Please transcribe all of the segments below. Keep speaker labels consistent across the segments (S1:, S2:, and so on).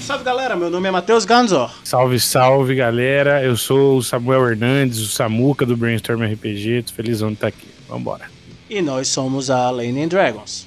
S1: Salve galera, meu nome é Matheus Ganzor.
S2: Salve, salve galera, eu sou o Samuel Hernandes, o Samuca do Brainstorm RPG, tô felizão de estar aqui, vambora.
S1: E nós somos a Lane Dragons.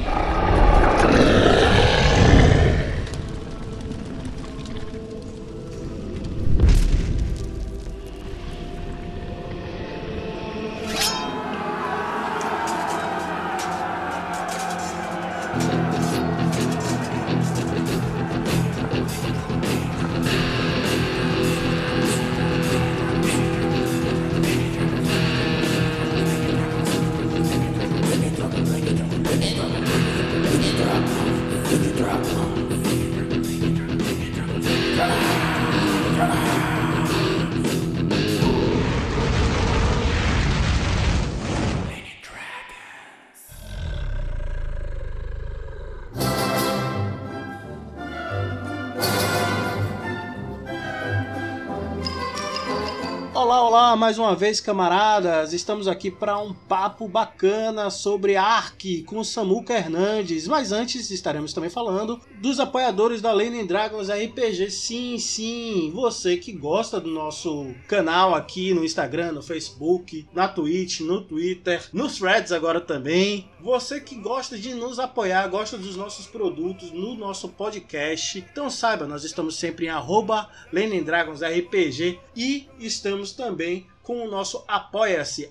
S1: Olá, mais uma vez camaradas, estamos aqui para um papo bacana sobre Ark com Samuca Hernandes, mas antes estaremos também falando dos apoiadores da Lane Dragons RPG. Sim, você que gosta do nosso canal aqui no Instagram, no Facebook, na Twitch, no Twitter, nos Threads agora também, você que gosta de nos apoiar, gosta dos nossos produtos no nosso podcast, então saiba, nós estamos sempre em @LaneDragonsRPG e estamos também com o nosso Apoia-se,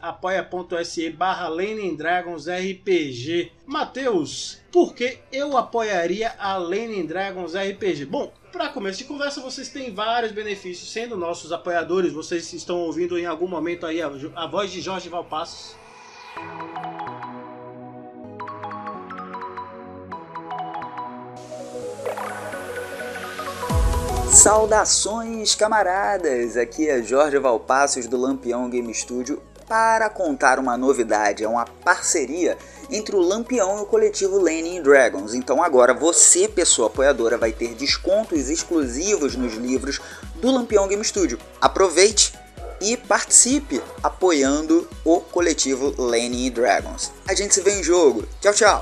S1: apoia.se/LaneDragonsRPG. Matheus, por que eu apoiaria a Lane Dragons RPG? Bom, para começo de conversa, vocês têm vários benefícios sendo nossos apoiadores. Vocês estão ouvindo em algum momento aí a voz de Jorge Valpassos.
S3: Saudações camaradas, aqui é Jorge Valpassos do Lampião Game Studio para contar uma novidade, é uma parceria entre o Lampião e o coletivo Lane Dragons. Então agora você, pessoa apoiadora, vai ter descontos exclusivos nos livros do Lampião Game Studio. Aproveite e participe apoiando o coletivo Lane Dragons. A gente se vê em jogo. Tchau, tchau!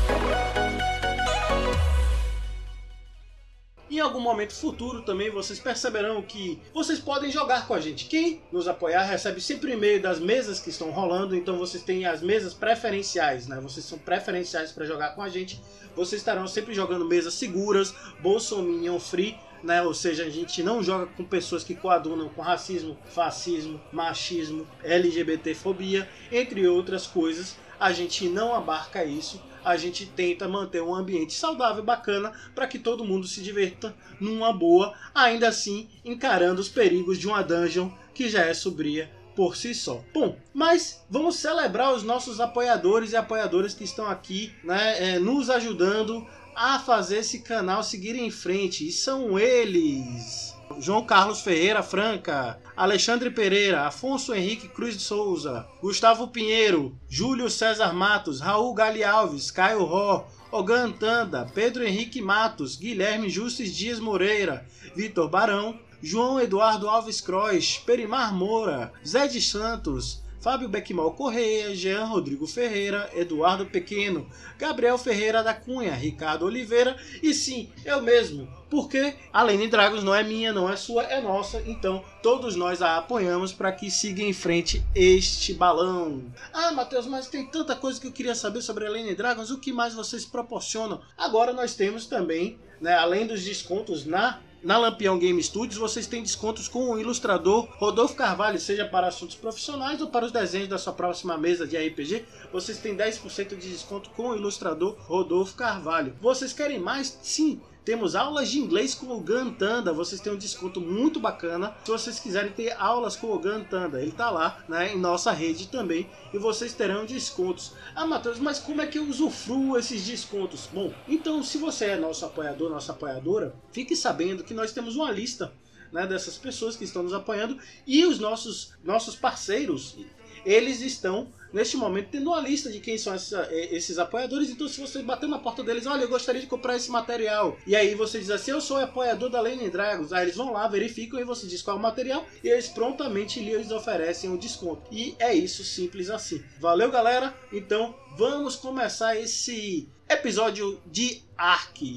S1: Em algum momento futuro também vocês perceberão que vocês podem jogar com a gente. Quem nos apoiar recebe sempre e-mail das mesas que estão rolando, então vocês têm as mesas preferenciais, né? Vocês são preferenciais para jogar com a gente. Vocês estarão sempre jogando mesas seguras, Bolsominion free, né? Ou seja, a gente não joga com pessoas que coadunam com racismo, fascismo, machismo, LGBTfobia, entre outras coisas. A gente não abarca isso. A gente tenta manter um ambiente saudável e bacana para que todo mundo se divirta numa boa, ainda assim encarando os perigos de uma dungeon que já é sombria por si só. Bom, mas vamos celebrar os nossos apoiadores e apoiadoras que estão aqui, né, nos ajudando a fazer esse canal seguir em frente. E são eles: João Carlos Ferreira Franca, Alexandre Pereira, Afonso Henrique Cruz de Souza, Gustavo Pinheiro, Júlio César Matos, Raul Gali Alves, Caio Ró, Ogan Tanda, Pedro Henrique Matos, Guilherme Justus Dias Moreira, Vitor Barão, João Eduardo Alves Croix, Perimar Moura, Zé de Santos, Fábio Beckmal Correia, Jean Rodrigo Ferreira, Eduardo Pequeno, Gabriel Ferreira da Cunha, Ricardo Oliveira e sim, eu mesmo, porque a Lane Dragons não é minha, não é sua, é nossa, então todos nós a apoiamos para que siga em frente este balão. Ah, Matheus, mas tem tanta coisa que eu queria saber sobre a Lane Dragons, o que mais vocês proporcionam? Agora nós temos também, né, além dos descontos na Lampião Game Studios, vocês têm descontos com o ilustrador Rodolfo Carvalho, seja para assuntos profissionais ou para os desenhos da sua próxima mesa de RPG. Vocês têm 10% de desconto com o ilustrador Rodolfo Carvalho. Vocês querem mais? Sim! Temos aulas de inglês com o Gun Tanda, vocês têm um desconto muito bacana. Se vocês quiserem ter aulas com o Gun Tanda, ele está lá, né, em nossa rede também, e vocês terão descontos. Ah, Matheus, mas como é que eu usufruo esses descontos? Bom, então se você é nosso apoiador, nossa apoiadora, fique sabendo que nós temos uma lista, né, dessas pessoas que estão nos apoiando, e os nossos parceiros, eles estão neste momento tendo uma lista de quem são esses apoiadores. Então se você bater na porta deles, olha, eu gostaria de comprar esse material, e aí você diz assim, eu sou apoiador da Lane Dragons, aí eles vão lá, verificam e você diz qual é o material e eles prontamente lhes oferecem o desconto. E é isso, simples assim. Valeu, galera, então vamos começar esse episódio de Ark.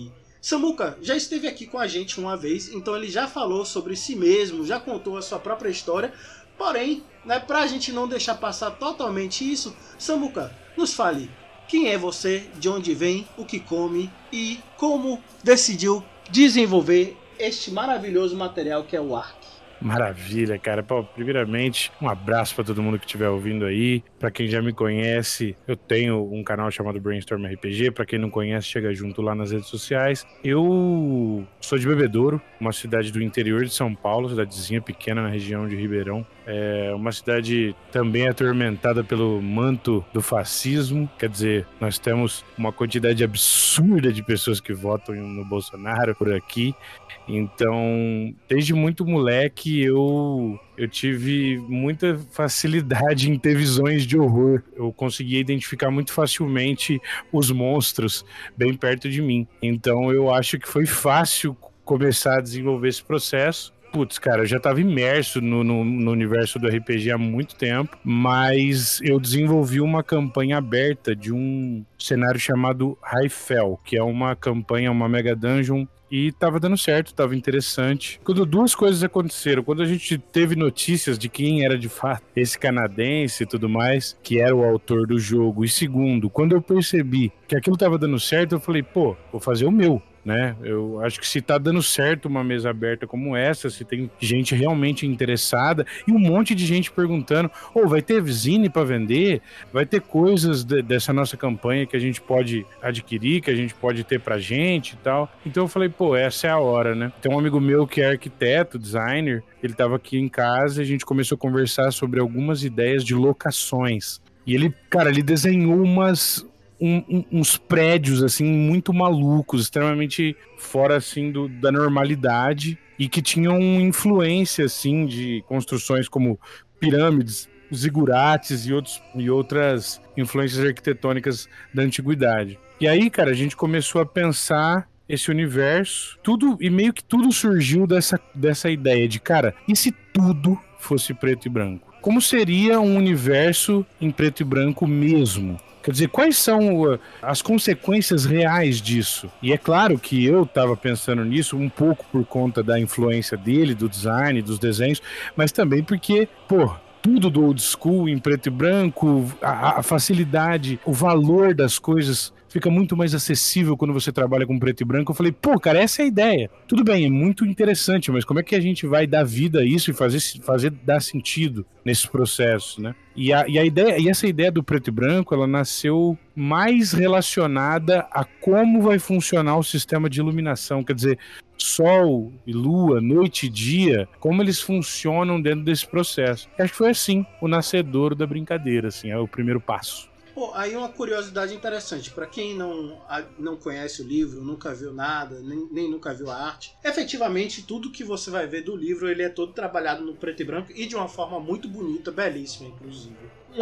S1: Samuca já esteve aqui com a gente uma vez, então ele já falou sobre si mesmo, já contou a sua própria história. Porém, né, pra gente não deixar passar totalmente isso, Samuca, nos fale quem é você, de onde vem, o que come e como decidiu desenvolver este maravilhoso material que é o Ark.
S2: Maravilha, cara. Pô, primeiramente, um abraço pra todo mundo que estiver ouvindo aí. Pra quem já me conhece, eu tenho um canal chamado Brainstorm RPG. Pra quem não conhece, chega junto lá nas redes sociais. Eu sou de Bebedouro, uma cidade do interior de São Paulo, cidadezinha pequena na região de Ribeirão. É uma cidade também atormentada pelo manto do fascismo. Quer dizer, nós temos uma quantidade absurda de pessoas que votam no Bolsonaro por aqui. Então, desde muito moleque, eu tive muita facilidade em ter visões de horror. Eu conseguia identificar muito facilmente os monstros bem perto de mim. Então, eu acho que foi fácil começar a desenvolver esse processo. Putz, cara, eu já estava imerso no universo do RPG há muito tempo, mas eu desenvolvi uma campanha aberta de um cenário chamado Hyfell, que é uma campanha, uma mega dungeon, e tava dando certo, tava interessante. Quando duas coisas aconteceram, quando a gente teve notícias de quem era de fato esse canadense e tudo mais, que era o autor do jogo, e segundo, quando eu percebi que aquilo tava dando certo, eu falei, pô, vou fazer o meu. Né? Eu acho que se tá dando certo uma mesa aberta como essa, se tem gente realmente interessada e um monte de gente perguntando, vai ter zine para vender? Vai ter coisas dessa nossa campanha que a gente pode adquirir, que a gente pode ter pra gente e tal. Então eu falei, pô, essa é a hora, né? Tem um amigo meu que é arquiteto, designer, ele tava aqui em casa e a gente começou a conversar sobre algumas ideias de locações. E ele, cara, ele desenhou uns prédios, assim, muito malucos, extremamente fora, assim, da normalidade e que tinham influência, assim, de construções como pirâmides, zigurates e outras influências arquitetônicas da antiguidade. E aí, cara, a gente começou a pensar esse universo, e meio que tudo surgiu dessa ideia de, cara, e se tudo fosse preto e branco? Como seria um universo em preto e branco mesmo? Quer dizer, quais são as consequências reais disso? E é claro que eu estava pensando nisso um pouco por conta da influência dele, do design, dos desenhos, mas também porque, tudo do old school em preto e branco, a facilidade, o valor das coisas fica muito mais acessível quando você trabalha com preto e branco. Eu falei, cara, essa é a ideia. Tudo bem, é muito interessante, mas como é que a gente vai dar vida a isso e fazer dar sentido nesses processos, né? E essa ideia do preto e branco, ela nasceu mais relacionada a como vai funcionar o sistema de iluminação, quer dizer, sol e lua, noite e dia, como eles funcionam dentro desse processo. Eu acho que foi assim, o nascedouro da brincadeira, assim, é o primeiro passo.
S1: Aí uma curiosidade interessante, para quem não conhece o livro, nunca viu nada, nem nunca viu a arte, efetivamente tudo que você vai ver do livro, ele é todo trabalhado no preto e branco e de uma forma muito bonita, belíssima, inclusive.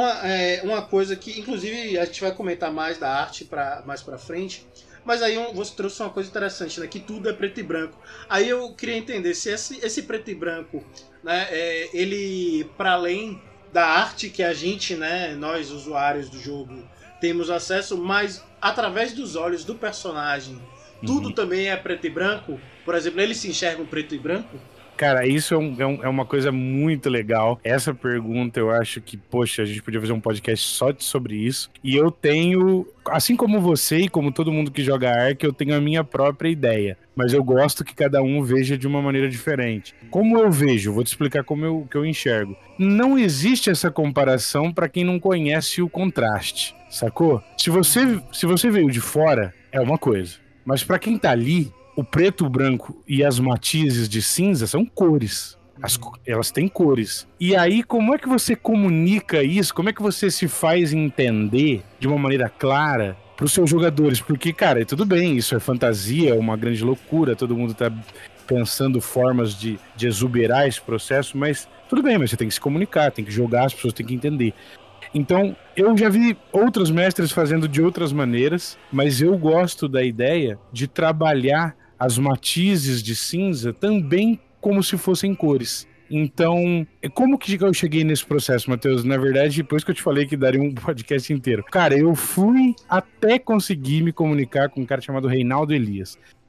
S1: Uma coisa que, inclusive, a gente vai comentar mais da arte mais pra frente, mas aí você trouxe uma coisa interessante, né, que tudo é preto e branco. Aí eu queria entender se esse preto e branco, né, ele, para além da arte que a gente, né, nós usuários do jogo, temos acesso, mas através dos olhos do personagem, tudo também é preto e branco? Por exemplo, ele se enxerga preto e branco?
S2: Cara, isso é uma coisa muito legal. Essa pergunta eu acho que, poxa, a gente podia fazer um podcast só sobre isso. E eu tenho, assim como você e como todo mundo que joga Ark, eu tenho a minha própria ideia. Mas eu gosto que cada um veja de uma maneira diferente. Como eu vejo? Vou te explicar como eu enxergo. Não existe essa comparação para quem não conhece o contraste, sacou? Se você veio de fora, é uma coisa. Mas para quem tá ali, o preto, o branco e as matizes de cinza são cores. Elas têm cores. E aí, como é que você comunica isso? Como é que você se faz entender de uma maneira clara para os seus jogadores? Porque, cara, tudo bem, isso é fantasia, é uma grande loucura, todo mundo tá pensando formas de exuberar esse processo, mas tudo bem, mas você tem que se comunicar, tem que jogar, as pessoas têm que entender. Então, eu já vi outros mestres fazendo de outras maneiras, mas eu gosto da ideia de trabalhar as matizes de cinza também como se fossem cores. Então, como que eu cheguei nesse processo, Matheus? Na verdade, depois que eu te falei que daria um podcast inteiro. Cara, eu fui até conseguir me comunicar com um cara chamado Reinaldo Elias.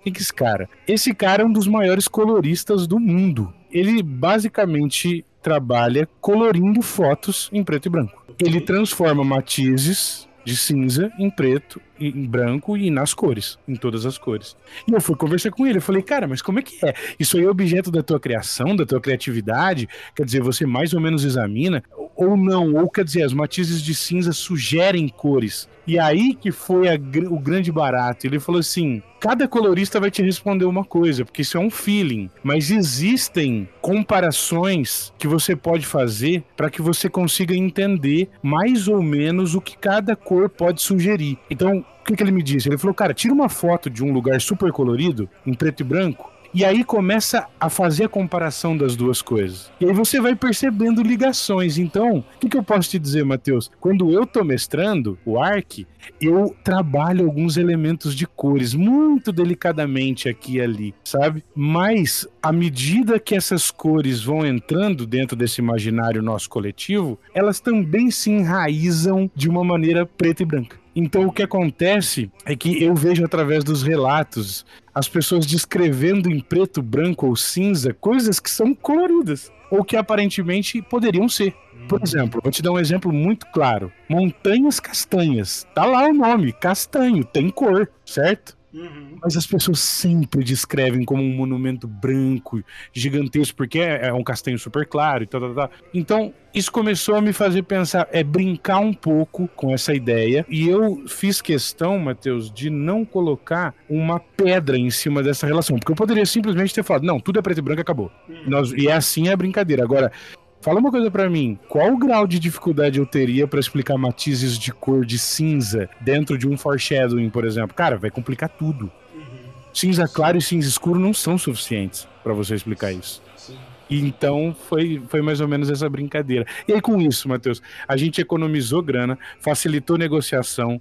S2: Quem que é esse cara? Esse cara é um dos maiores coloristas do mundo. Ele basicamente trabalha colorindo fotos em preto e branco. Ele transforma matizes de cinza em preto, em branco e nas cores, em todas as cores. E eu fui conversar com ele, eu falei, cara, mas como é que é? Isso aí é objeto da tua criação, da tua criatividade? Quer dizer, você mais ou menos examina? Ou não? Ou quer dizer, as matizes de cinza sugerem cores? E aí que foi o grande barato. Ele falou assim, cada colorista vai te responder uma coisa, porque isso é um feeling, mas existem comparações que você pode fazer para que você consiga entender mais ou menos o que cada cor pode sugerir. Então, o que ele me disse? Ele falou, cara, tira uma foto de um lugar super colorido, em preto e branco, e aí começa a fazer a comparação das duas coisas. E aí você vai percebendo ligações. Então, o que eu posso te dizer, Matheus? Quando eu tô mestrando o Arc, eu trabalho alguns elementos de cores muito delicadamente aqui e ali, sabe? Mas, à medida que essas cores vão entrando dentro desse imaginário nosso coletivo, elas também se enraizam de uma maneira preta e branca. Então o que acontece é que eu vejo através dos relatos as pessoas descrevendo em preto, branco ou cinza coisas que são coloridas, ou que aparentemente poderiam ser. Por exemplo, vou te dar um exemplo muito claro. Montanhas Castanhas. Tá lá o nome, castanho, tem cor, certo? Uhum. Mas as pessoas sempre descrevem como um monumento branco, gigantesco, porque é um castanho super claro e tal. Então, isso começou a me fazer pensar, brincar um pouco com essa ideia. E eu fiz questão, Matheus, de não colocar uma pedra em cima dessa relação. Porque eu poderia simplesmente ter falado, não, tudo é preto e branco e acabou. E assim é a brincadeira. Agora, fala uma coisa pra mim, qual o grau de dificuldade eu teria pra explicar matizes de cor de cinza dentro de um foreshadowing, por exemplo? Cara, vai complicar tudo. Cinza claro e cinza escuro não são suficientes pra você explicar isso. E então foi mais ou menos essa brincadeira. E aí com isso, Matheus, a gente economizou grana, facilitou negociação,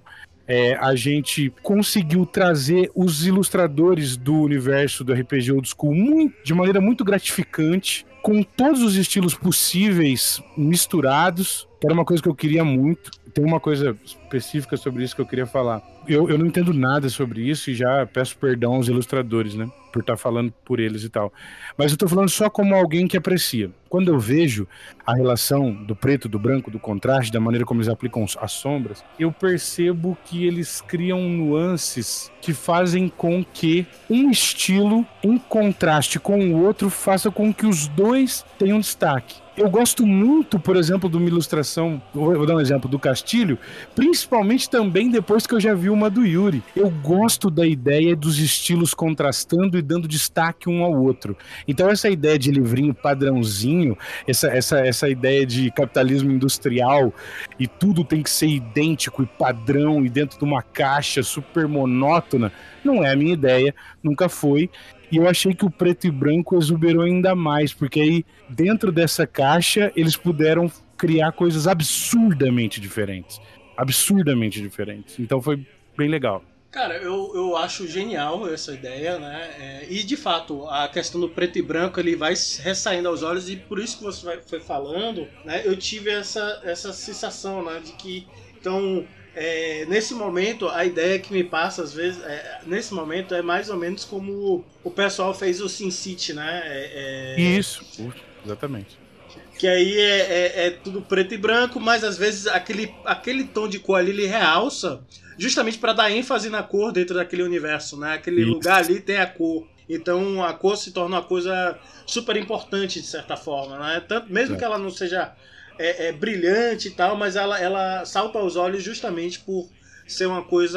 S2: a gente conseguiu trazer os ilustradores do universo do RPG Old School de maneira muito gratificante, com todos os estilos possíveis misturados, que era uma coisa que eu queria muito. Tem uma coisa específica sobre isso que eu queria falar. Eu não entendo nada sobre isso e já peço perdão aos ilustradores, né? Por estar falando por eles e tal. Mas eu tô falando só como alguém que aprecia. Quando eu vejo a relação do preto, do branco, do contraste, da maneira como eles aplicam as sombras, eu percebo que eles criam nuances que fazem com que um estilo, em contraste com o outro, faça com que os dois tenham destaque. Eu gosto muito, por exemplo, de uma ilustração, vou dar um exemplo, do Castilho, principalmente também depois que eu já vi uma do Yuri. Eu gosto da ideia dos estilos contrastando e dando destaque um ao outro. Então essa ideia de livrinho padrãozinho, essa ideia de capitalismo industrial e tudo tem que ser idêntico e padrão e dentro de uma caixa super monótona, não é a minha ideia, nunca foi. E eu achei que o preto e branco exuberou ainda mais, porque aí, dentro dessa caixa, eles puderam criar coisas absurdamente diferentes. Absurdamente diferentes. Então foi bem legal.
S1: Cara, eu acho genial essa ideia, né? E, de fato, a questão do preto e branco, ele vai ressaindo aos olhos, e por isso que você foi falando, né? Eu tive essa sensação, né? De que, então... nesse momento, a ideia que me passa às vezes, nesse momento, é mais ou menos como o pessoal fez o Sin City, né?
S2: Isso, exatamente.
S1: Que aí é tudo preto e branco, mas às vezes aquele tom de cor ali ele realça justamente para dar ênfase na cor dentro daquele universo, né? Aquele lugar ali tem a cor. Então a cor se torna uma coisa super importante de certa forma, né? Tanto, mesmo que ela não seja brilhante e tal, mas ela salta aos olhos justamente por ser uma coisa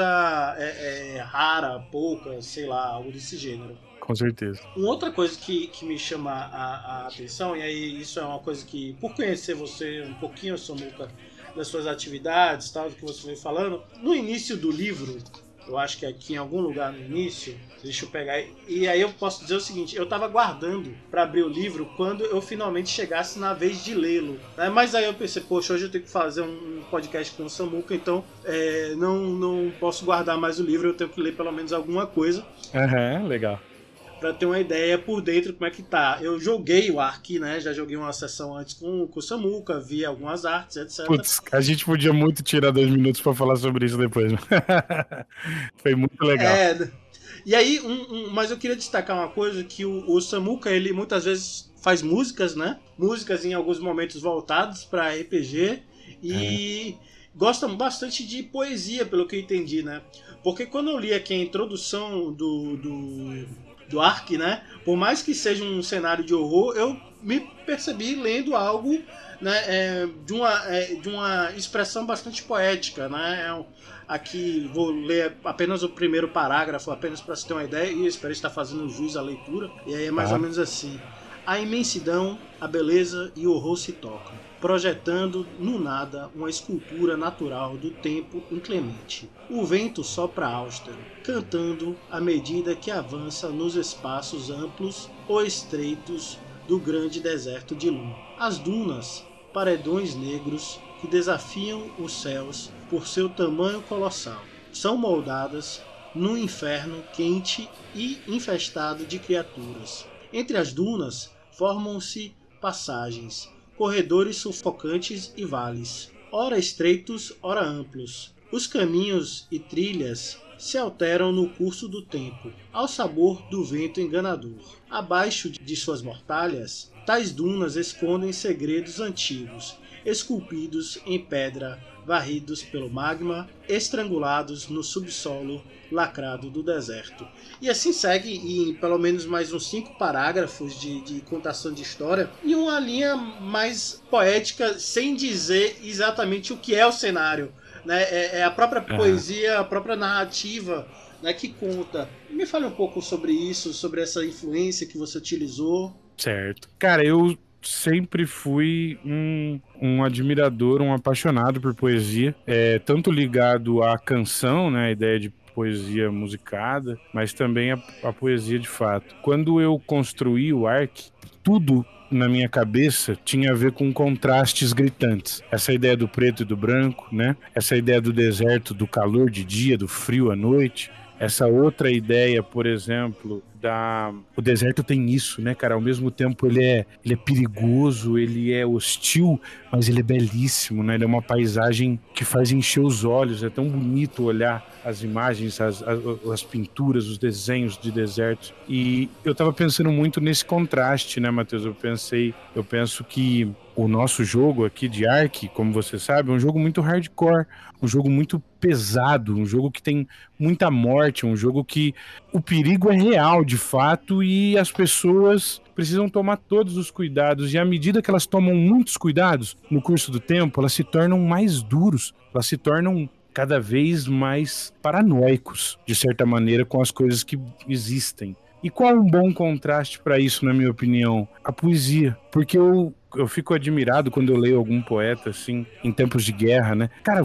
S1: rara, pouca, sei lá, algo desse gênero.
S2: Com certeza.
S1: Uma outra coisa que me chama a atenção, e aí isso é uma coisa que, por conhecer você um pouquinho, Samuca, das suas atividades, tal, do que você vem falando, no início do livro, eu acho que aqui em algum lugar no início, deixa eu pegar, e aí eu posso dizer o seguinte, eu tava guardando para abrir o livro quando eu finalmente chegasse na vez de lê-lo, né? Mas aí eu pensei, poxa, hoje eu tenho que fazer um podcast com o Samuca, então não posso guardar mais o livro, eu tenho que ler pelo menos alguma coisa.
S2: Legal.
S1: Pra ter uma ideia por dentro como é que tá. Eu joguei o Ark, né? Já joguei uma sessão antes com o Samuca, vi algumas artes, etc.
S2: Putz, a gente podia muito tirar 2 minutos pra falar sobre isso depois. Foi muito legal.
S1: E aí, mas eu queria destacar uma coisa, que o Samuka, ele muitas vezes faz músicas, né? Músicas em alguns momentos voltados para RPG e gosta bastante de poesia, pelo que eu entendi, né? Porque quando eu li aqui a introdução do Ark, né? Por mais que seja um cenário de horror, eu me percebi lendo algo, né, de uma expressão bastante poética, né? Aqui vou ler apenas o primeiro parágrafo, apenas para você ter uma ideia, e espero estar fazendo jus à leitura. E aí é mais ou menos assim: a imensidão, a beleza e o horror se tocam, projetando no nada uma escultura natural do tempo inclemente. O vento sopra austero, cantando à medida que avança nos espaços amplos ou estreitos do grande deserto de Lum. As dunas, paredões negros que desafiam os céus por seu tamanho colossal, são moldadas num inferno quente e infestado de criaturas. Entre as dunas formam-se passagens, corredores sufocantes e vales, ora estreitos, ora amplos. Os caminhos e trilhas se alteram no curso do tempo, ao sabor do vento enganador. Abaixo de suas mortalhas, tais dunas escondem segredos antigos, esculpidos em pedra, varridos pelo magma, estrangulados no subsolo lacrado do deserto. E assim segue em pelo menos mais uns 5 parágrafos de contação de história, e uma linha mais poética, sem dizer exatamente o que é o cenário, né? É a própria poesia, a própria narrativa, né, que conta. Me fale um pouco sobre isso, sobre essa influência que você utilizou.
S2: Certo. Cara, eu sempre fui um admirador, um apaixonado por poesia, tanto ligado à canção, né, a ideia de poesia musicada, mas também a poesia de fato. Quando eu construí o Ark, tudo na minha cabeça tinha a ver com contrastes gritantes. Essa ideia do preto e do branco, né? Essa ideia do deserto, do calor de dia, do frio à noite. Essa outra ideia, por exemplo, o deserto tem isso, né, cara? Ao mesmo tempo ele é perigoso, ele é hostil, mas ele é belíssimo, né? Ele é uma paisagem que faz encher os olhos, é tão bonito olhar as imagens, as pinturas, os desenhos de desertos. E eu tava pensando muito nesse contraste, né, Matheus? Eu penso que o nosso jogo aqui de Ark, como você sabe, é um jogo muito hardcore, um jogo muito pesado, um jogo que tem muita morte, um jogo que o perigo é real, de fato, e as pessoas precisam tomar todos os cuidados, e à medida que elas tomam muitos cuidados no curso do tempo, elas se tornam mais duros, elas se tornam cada vez mais paranoicos, de certa maneira, com as coisas que existem. E qual é um bom contraste para isso, na minha opinião? A poesia. Porque eu fico admirado quando eu leio algum poeta, assim, em tempos de guerra, né? Cara,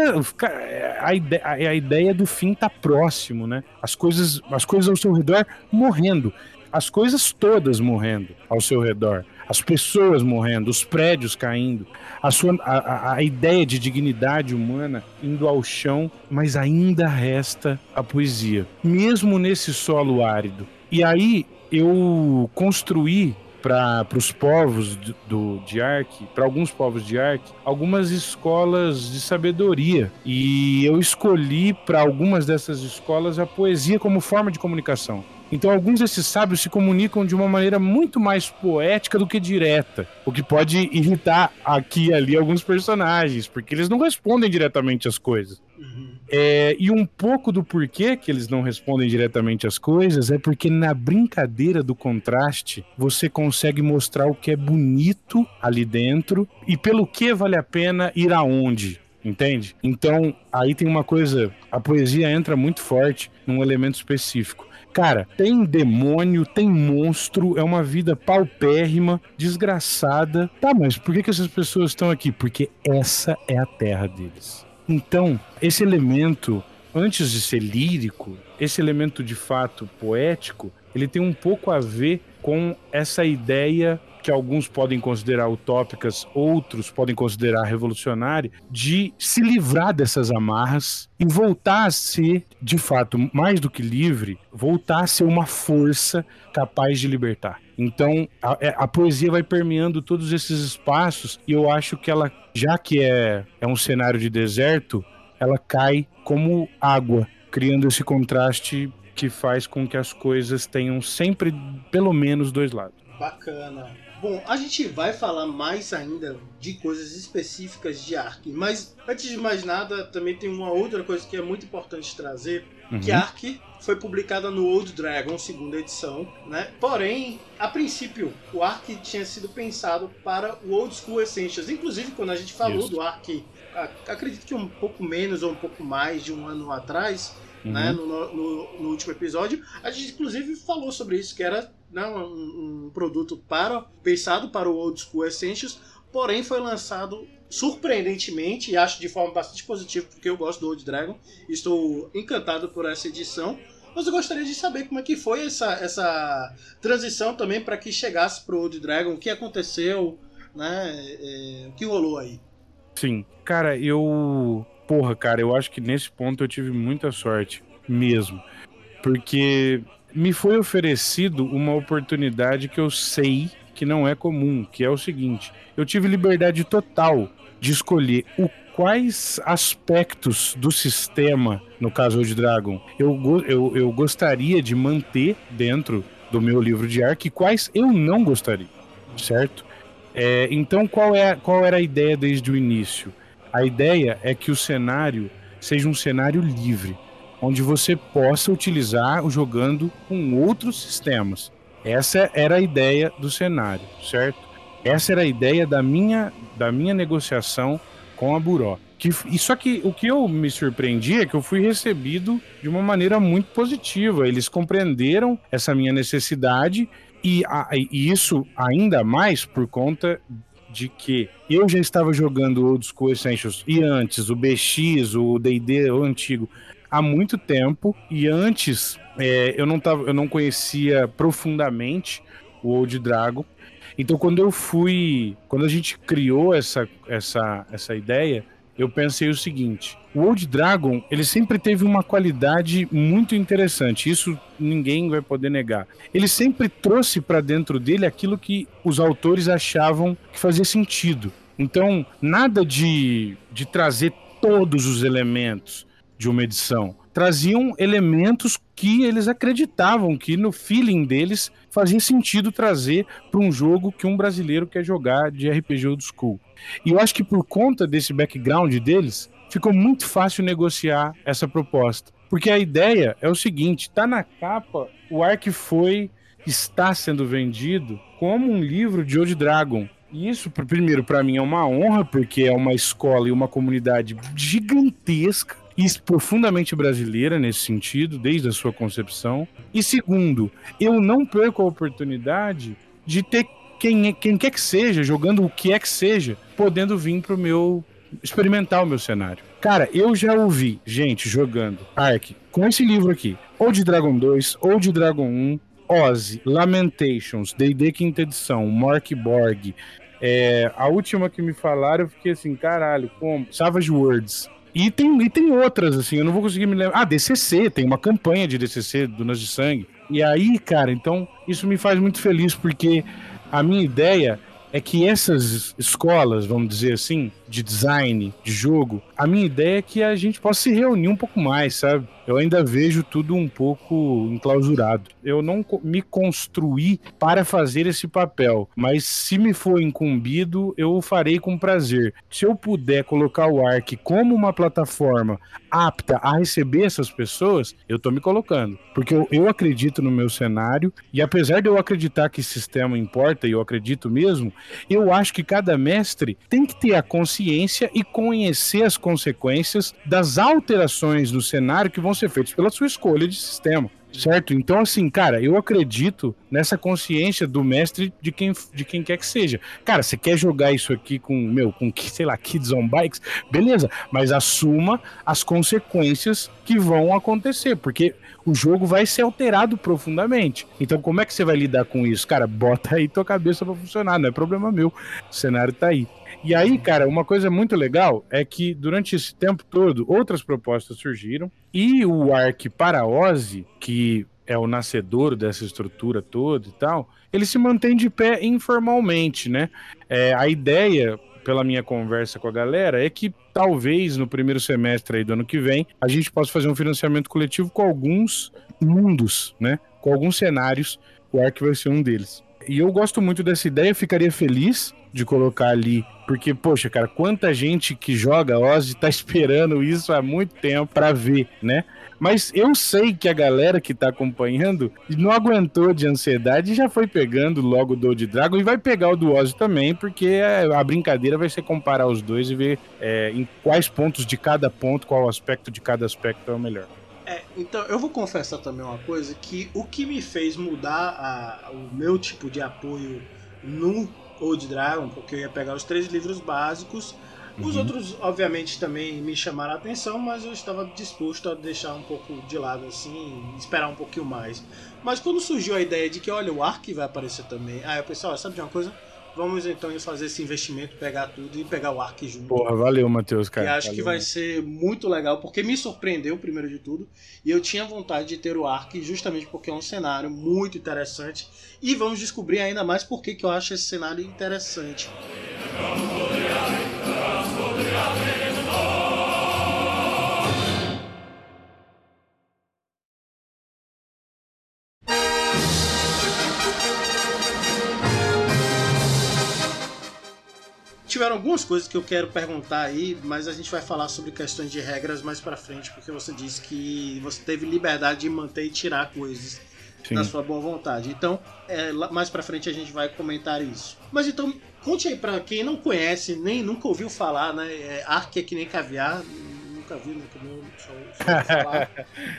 S2: a ideia do fim tá próximo, né? As coisas ao seu redor morrendo. As coisas todas morrendo ao seu redor. As pessoas morrendo, os prédios caindo. A ideia de dignidade humana indo ao chão, mas ainda resta a poesia. Mesmo nesse solo árido. E aí eu construí para os povos de Ark, para alguns povos de Ark, algumas escolas de sabedoria. E eu escolhi para algumas dessas escolas a poesia como forma de comunicação. Então alguns desses sábios se comunicam de uma maneira muito mais poética do que direta, o que pode irritar aqui e ali alguns personagens, porque eles não respondem diretamente às coisas. E um pouco do porquê que eles não respondem diretamente às coisas é porque na brincadeira do contraste você consegue mostrar o que é bonito ali dentro e pelo que vale a pena ir aonde, entende? Então aí tem uma coisa, a poesia entra muito forte num elemento específico. Cara, tem demônio, tem monstro, é uma vida paupérrima, desgraçada. Tá, mas por que essas pessoas estão aqui? Porque essa é a terra deles. Então, esse elemento, antes de ser lírico, esse elemento de fato poético, ele tem um pouco a ver com essa ideia que alguns podem considerar utópicas, outros podem considerar revolucionária, de se livrar dessas amarras e voltar a ser, de fato, mais do que livre, voltar a ser uma força capaz de libertar. Então, a poesia vai permeando todos esses espaços e eu acho que ela, já que é um cenário de deserto, ela cai como água, criando esse contraste que faz com que as coisas tenham sempre pelo menos dois lados.
S1: Bacana. Bom, a gente vai falar mais ainda de coisas específicas de Ark, mas antes de mais nada, também tem uma outra coisa que é muito importante trazer, que Ark foi publicada no Old Dragon, segunda edição, né? Porém, a princípio, o Ark tinha sido pensado para o Old School Essentials. Inclusive, quando a gente falou do Ark, acredito que um pouco menos ou um pouco mais de um ano atrás, né? No último episódio, a gente inclusive falou sobre isso, que era, né, um produto pensado para o Old School Essentials, porém foi lançado surpreendentemente, e acho de forma bastante positiva, porque eu gosto do Old Dragon, estou encantado por essa edição. Mas eu gostaria de saber como é que foi essa transição também para que chegasse para o Old Dragon, o que aconteceu, né, o que rolou aí.
S2: Sim, cara, eu acho que nesse ponto eu tive muita sorte mesmo, porque me foi oferecido uma oportunidade que eu sei que não é comum, que é o seguinte: eu tive liberdade total de escolher quais aspectos do sistema, no caso Old Dragon, eu gostaria de manter dentro do meu livro de Ark e quais eu não gostaria, certo? Então qual era a ideia desde o início? A ideia é que o cenário seja um cenário livre, onde você possa utilizar jogando com outros sistemas. Essa era a ideia do cenário, certo? Essa era a ideia da minha negociação com a Buró. Só que o que eu me surpreendi é que eu fui recebido de uma maneira muito positiva. Eles compreenderam essa minha necessidade e isso ainda mais por conta de que eu já estava jogando Old School Essentials e antes o BX, o D&D, o antigo, há muito tempo, e antes eu não conhecia profundamente o Old Dragon. Então quando a gente criou essa ideia, eu pensei o seguinte: o Old Dragon, ele sempre teve uma qualidade muito interessante, isso ninguém vai poder negar. Ele sempre trouxe para dentro dele aquilo que os autores achavam que fazia sentido. Então, nada de trazer todos os elementos de uma edição. Traziam elementos que eles acreditavam que no feeling deles fazia sentido trazer para um jogo que um brasileiro quer jogar de RPG Old School. E eu acho que por conta desse background deles, ficou muito fácil negociar essa proposta. Porque a ideia é o seguinte: tá na capa, o Ark está sendo vendido como um livro de Old Dragon. E isso, primeiro, para mim é uma honra, porque é uma escola e uma comunidade gigantesca e profundamente brasileira nesse sentido, desde a sua concepção. E segundo, eu não perco a oportunidade de ter quem quer que seja, jogando o que é que seja, podendo vir pro meu experimentar o meu cenário. Cara, eu já ouvi gente jogando Ark com esse livro aqui: Old Dragon 2, Old Dragon 1, Ozzy, Lamentations, D&D quinta edição, Mork Borg. A última que me falaram, eu fiquei assim, caralho, como? Savage Worlds. E tem outras, assim, eu não vou conseguir me lembrar. DCC, tem uma campanha de DCC, Dunas de Sangue. E aí, cara, então, isso me faz muito feliz, porque a minha ideia é que essas escolas, vamos dizer assim, de design, de jogo, a minha ideia é que a gente possa se reunir um pouco mais, sabe? Eu ainda vejo tudo um pouco enclausurado. Eu não me construí para fazer esse papel, mas se me for incumbido, eu o farei com prazer. Se eu puder colocar o Ark como uma plataforma apta a receber essas pessoas, eu tô me colocando. Porque eu acredito no meu cenário, e apesar de eu acreditar que sistema importa, e eu acredito mesmo, eu acho que cada mestre tem que ter a consciência e conhecer as consequências das alterações no cenário que vão ser feitas pela sua escolha de sistema, certo? Então, assim, cara, eu acredito nessa consciência do mestre de quem quer que seja. Cara, você quer jogar isso aqui com, sei lá, Kids on Bikes? Beleza, mas assuma as consequências que vão acontecer, porque o jogo vai ser alterado profundamente. Então, como é que você vai lidar com isso? Cara, bota aí tua cabeça pra funcionar, não é problema meu. O cenário tá aí. E aí, cara, uma coisa muito legal é que durante esse tempo todo, outras propostas surgiram, e o Ark para Ozzy, que é o nascedor dessa estrutura toda e tal, ele se mantém de pé informalmente, né? A ideia, pela minha conversa com a galera, é que talvez no primeiro semestre aí do ano que vem a gente possa fazer um financiamento coletivo com alguns mundos, né? Com alguns cenários, o Ark vai ser um deles. E eu gosto muito dessa ideia, ficaria feliz de colocar ali, porque, poxa, cara, quanta gente que joga Ozzy tá esperando isso há muito tempo pra ver, né? Mas eu sei que a galera que tá acompanhando não aguentou de ansiedade e já foi pegando logo o Blood Dragon e vai pegar o do Ozzy também, porque a brincadeira vai ser comparar os dois e ver em quais pontos de cada ponto, qual aspecto de cada aspecto é o melhor.
S1: Então eu vou confessar também uma coisa, que o que me fez mudar o meu tipo de apoio no Old Dragon, porque eu ia pegar os 3 livros básicos, os outros obviamente também me chamaram a atenção, mas eu estava disposto a deixar um pouco de lado assim, esperar um pouquinho mais. Mas quando surgiu a ideia de que, olha, o Ark vai aparecer também, aí eu pensei, sabe de uma coisa? Vamos então fazer esse investimento, pegar tudo e pegar o Ark junto.
S2: Porra, valeu, Matheus, cara.
S1: E acho que vai ser muito legal, porque me surpreendeu, primeiro de tudo, e eu tinha vontade de ter o Ark justamente porque é um cenário muito interessante, e vamos descobrir ainda mais por que eu acho esse cenário interessante. Tiveram algumas coisas que eu quero perguntar aí, mas a gente vai falar sobre questões de regras mais pra frente, porque você disse que você teve liberdade de manter e tirar coisas da sua boa vontade. Então, mais pra frente a gente vai comentar isso. Mas então, conte aí pra quem não conhece, nem nunca ouviu falar, né? Ark é que nem caviar, nunca vi, nunca ouviu falar.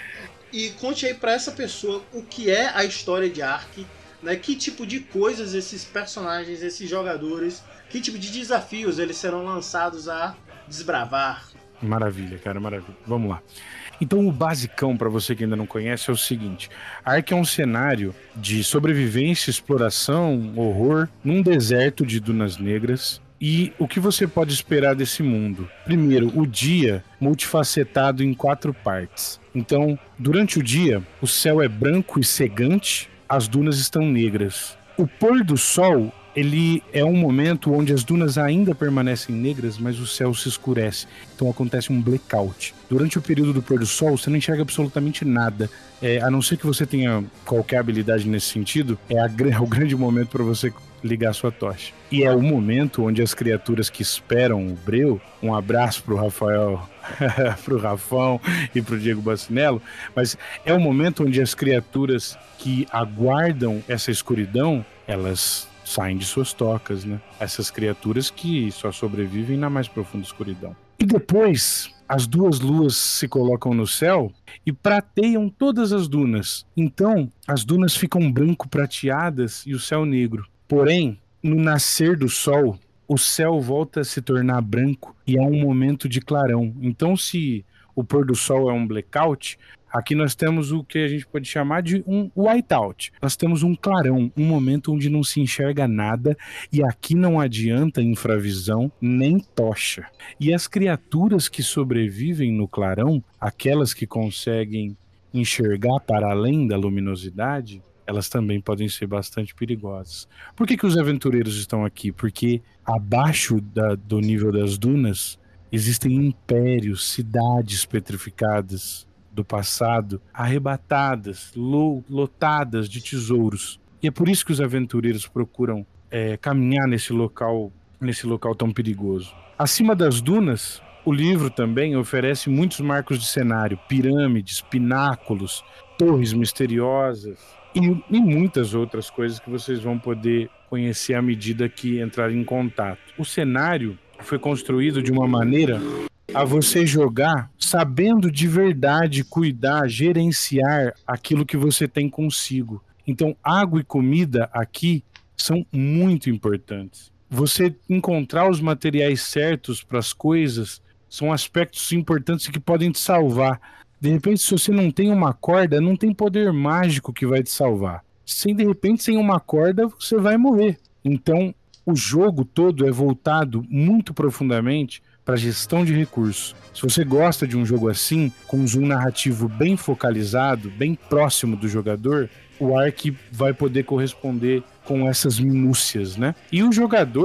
S1: E conte aí pra essa pessoa o que é a história de Ark, né? Que tipo de coisas esses personagens, esses jogadores, que tipo de desafios eles serão lançados a desbravar.
S2: Maravilha, cara, maravilha. Vamos lá. Então o basicão, para você que ainda não conhece, é o seguinte. Ark é um cenário de sobrevivência, exploração, horror, num deserto de dunas negras. E o que você pode esperar desse mundo? Primeiro, o dia multifacetado em 4 partes. Então, durante o dia, o céu é branco e cegante, as dunas estão negras. O pôr do sol, ele é um momento onde as dunas ainda permanecem negras, mas o céu se escurece. Então acontece um blackout. Durante o período do pôr do sol, você não enxerga absolutamente nada. A não ser que você tenha qualquer habilidade nesse sentido, é o grande momento para você ligar sua tocha. E é o momento onde as criaturas que esperam o breu, um abraço pro Rafael, pro Rafão e pro Diego Bacinello, mas é o momento onde as criaturas que aguardam essa escuridão, elas saem de suas tocas, né? Essas criaturas que só sobrevivem na mais profunda escuridão. E depois, as 2 luas se colocam no céu e prateiam todas as dunas. Então, as dunas ficam branco-prateadas e o céu negro. Porém, no nascer do sol, o céu volta a se tornar branco e é um momento de clarão. Então, se o pôr do sol é um blackout, aqui nós temos o que a gente pode chamar de um whiteout. Nós temos um clarão, um momento onde não se enxerga nada e aqui não adianta infravisão nem tocha. E as criaturas que sobrevivem no clarão, aquelas que conseguem enxergar para além da luminosidade, elas também podem ser bastante perigosas. Por que os aventureiros estão aqui? Porque abaixo do nível das dunas existem impérios, cidades petrificadas do passado, arrebatadas, lotadas de tesouros. E é por isso que os aventureiros procuram caminhar nesse local tão perigoso. Acima das dunas, o livro também oferece muitos marcos de cenário, pirâmides, pináculos, torres misteriosas e muitas outras coisas que vocês vão poder conhecer à medida que entrarem em contato. O cenário foi construído de uma maneira a você jogar sabendo de verdade cuidar, gerenciar aquilo que você tem consigo. Então, água e comida aqui são muito importantes. Você encontrar os materiais certos para as coisas são aspectos importantes que podem te salvar. De repente, se você não tem uma corda, não tem poder mágico que vai te salvar. De repente, sem uma corda, você vai morrer. Então, o jogo todo é voltado muito profundamente para gestão de recursos. Se você gosta de um jogo assim, com um zoom narrativo bem focalizado, bem próximo do jogador, o Ark vai poder corresponder com essas minúcias, né? E o jogador,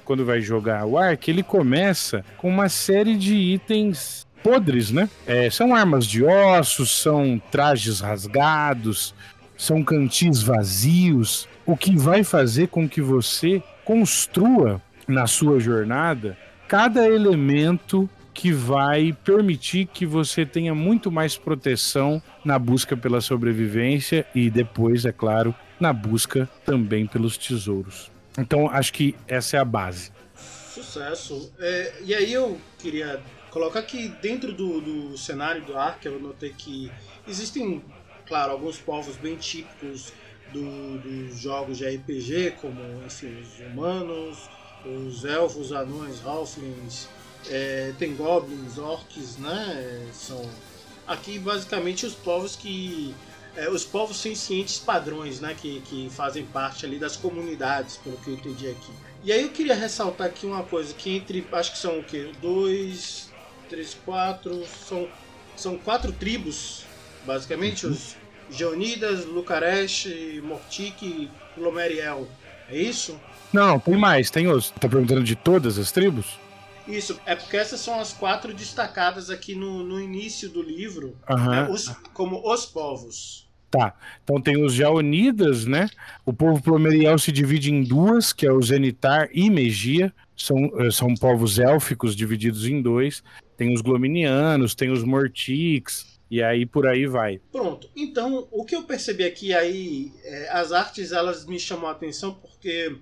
S2: quando vai jogar o Ark, ele começa com uma série de itens podres, né? São armas de ossos, são trajes rasgados, são cantis vazios, o que vai fazer com que você construa na sua jornada cada elemento que vai permitir que você tenha muito mais proteção na busca pela sobrevivência e depois, é claro, na busca também pelos tesouros. Então, acho que essa é a base.
S1: Sucesso. E aí eu queria colocar que dentro do cenário do Ark, eu notei que existem, claro, alguns povos bem típicos dos jogos de RPG, como, enfim, os humanos, os elfos, anões, halflings, tem goblins, orcs, né? São aqui basicamente os povos os povos sencientes padrões, né? Que fazem parte ali das comunidades, pelo que eu entendi aqui. E aí eu queria ressaltar aqui uma coisa, que acho que são o quê? 2, 3, 4, são 4 tribos, basicamente, os Geonidas, Lucaresh, Mortik e Plomeriel. É isso?
S2: Não, tem mais, tem os. Tá perguntando de todas as tribos?
S1: Isso, é porque essas são as 4 destacadas aqui no início do livro,
S2: uhum.
S1: Né, como os povos.
S2: Tá, então tem os Jaonidas, né? O povo Plomeriel se divide em 2, que é o Zenitar e Megia. São povos élficos divididos em 2. Tem os Glominianos, tem os Mortiks, e aí por aí vai.
S1: Pronto, então o que eu percebi aqui, aí, as artes elas me chamam a atenção porque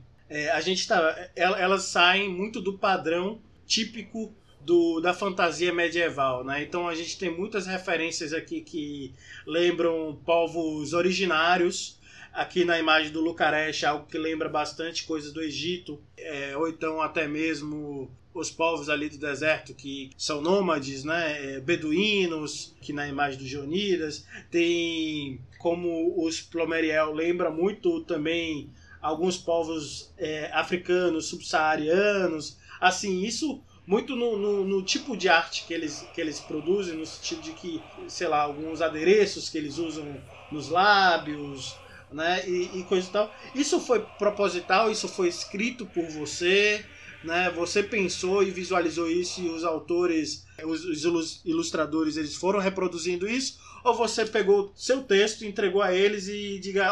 S1: elas saem muito do padrão típico da fantasia medieval, né? Então a gente tem muitas referências aqui que lembram povos originários. Aqui na imagem do Lucaresh, algo que lembra bastante coisas do Egito, ou então até mesmo os povos ali do deserto que são nômades, né? Beduínos, que na imagem do Geonidas. Tem como os Plomeriel, lembra muito também alguns povos africanos, subsaarianos. Assim, isso muito no tipo de arte que eles produzem, no sentido de que, sei lá, alguns adereços que eles usam nos lábios, né, e coisa e tal. Isso foi proposital, isso foi escrito por você, né? Você pensou e visualizou isso e os autores, os ilustradores, eles foram reproduzindo isso? Ou você pegou seu texto, entregou a eles e diga,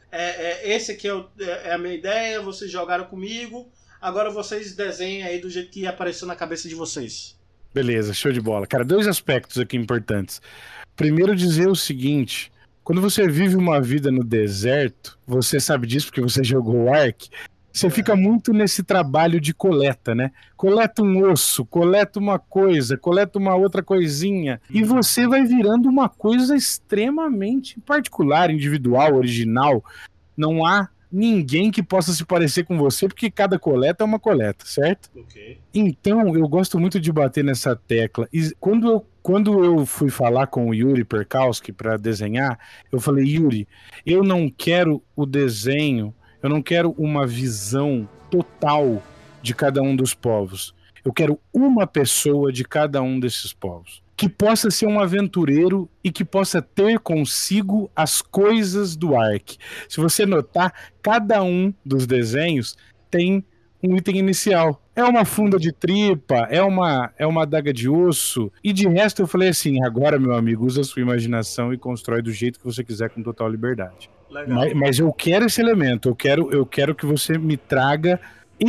S1: esse aqui é a minha ideia, vocês jogaram comigo, agora vocês desenhem aí do jeito que apareceu na cabeça de vocês.
S2: Beleza, show de bola. Cara, 2 aspectos aqui importantes. Primeiro, dizer o seguinte: quando você vive uma vida no deserto, você sabe disso porque você jogou o Ark, você fica muito nesse trabalho de coleta, né? Coleta um osso, coleta uma coisa, coleta uma outra coisinha, e você vai virando uma coisa extremamente particular, individual, original. Não há ninguém que possa se parecer com você, porque cada coleta é uma coleta, certo?
S1: Okay.
S2: Então, eu gosto muito de bater nessa tecla. E quando eu fui falar com o Yuri Perkowski para desenhar, eu falei, Yuri, eu não quero o desenho, eu não quero uma visão total de cada um dos povos. Eu quero uma pessoa de cada um desses povos, que possa ser um aventureiro e que possa ter consigo as coisas do Ark. Se você notar, cada um dos desenhos tem um item inicial. É uma funda de tripa, é uma adaga de osso, e de resto eu falei assim, agora, meu amigo, usa a sua imaginação e constrói do jeito que você quiser com total liberdade. Mas eu quero esse elemento, eu quero que você me traga